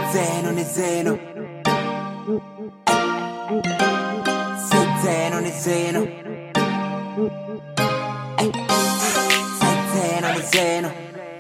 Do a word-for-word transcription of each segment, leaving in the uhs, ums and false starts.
zeno ne zeno. Say zeno ne zeno. Say zeno ne zeno.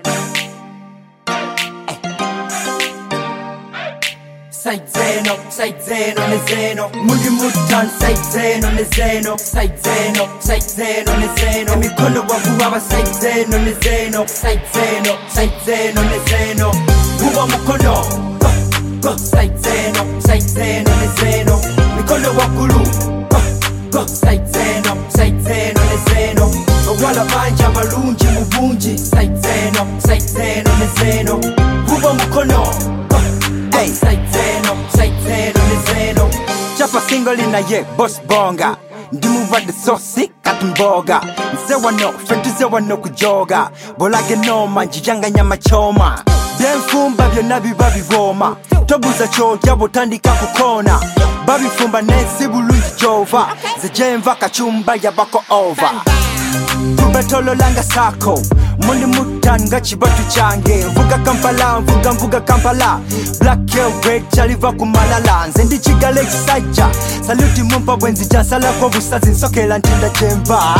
Say zeno, say zeno ne zeno. Muli mutan say zeno ne zeno. Say zeno, say zeno ne zeno. Emikono wakuwaba say zeno ne zeno. Say zeno, say zeno ne zeno. Uwa mukono go, go. Say zeno, say zeno ne zeno. Mikono wakulu go, go. Say zeno, say zeno ne zeno. Wala banja balunji mubunji. Say zeno, say zeno ne zeno. Uwa mukono go, go. Say zeno, say zeno ne zeno. Chapa single in a ye boss bonga. Ndimuva the sauce katumboga. Nse wano, fentuze wano kujoga. Bolage noma, njijanga nyama choma. Denfumba byonna biba bivoma. Tobuza kyotya botandika kukona. Babifumba nensi bulungi jova. Zejenva kachumba yabako over. Tubatololanga sako. Mundi mutan nga chibatu change. Mvuga Kampala, mvuga mvuga Kampala. Black hair red chaliva kumalala. Nzendi chigale chisaija. Saluti mumpa bwenzi jansala kwa busazi nsokela ntinda jemba.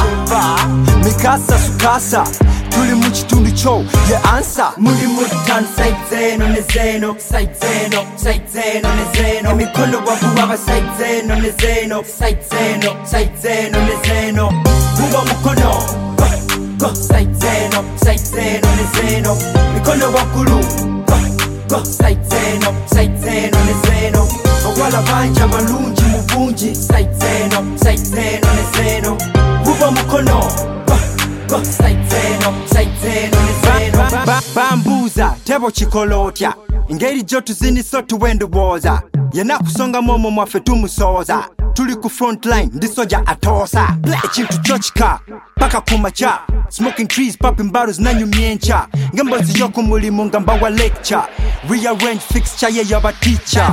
Mikasa sukasa. Tuli muchitundu cho ye answer. Mundi mutan say zeno ne zeno. Say zeno, say zeno ne zeno. Emikono wakuwaba say zeno ne zeno. Say zeno, say zeno ne zeno. Uwa mukono go, go. Say zeno, say zeno ne zeno. Mikono wakulu go, go. Say zeno, say zeno ne zeno. Wala banja balunji mubunji. Say zeno, say zeno ne zeno. Uwa mukono go, go. Say zeno, say zeno ne zeno. Bambuza tebo chikolotya. Ingeri jotu zini so tuwende woza. Yena kusonga momo mwafe tumusoza. Tuli ku frontline ndisoja atosa. Echintu chochika paka kumacha. Smoking trees, popping bottles nanyu miencha. Ngembozi yoku mulimu ngamba wa lecture. Rearrange fixture ye yoba teacher.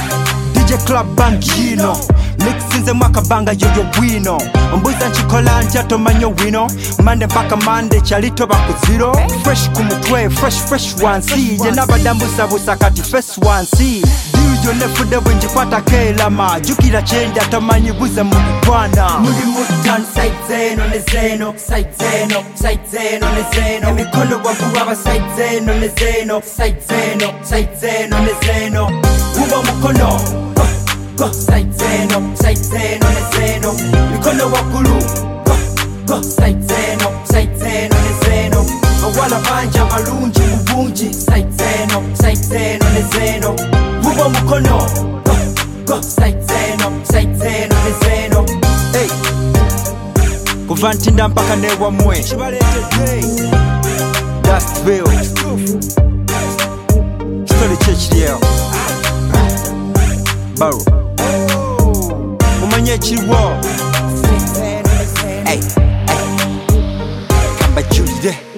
D J club bangino. Mixinze mwaka banga yoyo wino. Mbuza nchikola nchato manyo wino. Mande mpaka mande chalito baku zero. Fresh kumutwe, fresh fresh one C. Yenabadambusa busa kati first one C. Diyo nefude wenji kwata kelama. Jukila chenda tamanyi buza mugwana. Muli mutan say zeno ne zeno. Say zeno, say zeno ne zeno. Emikono wakuwaba say zeno ne zeno. Say zeno, say zeno ne zeno. Uwa mukono go, go. Say zeno, say zeno ne zeno. Mikono wakulu go, go. Say zeno, say zeno ne zeno. Wala banja balunji mubunji. Say zeno, say zeno ne zeno. Uwa mukono go, go. Say zeno, say zeno ne zeno. Hey, kuva ntinda mpaka newa mwe Dustville Story Church leo Baro Umanye chiriwo Hey, hey Kamba Julie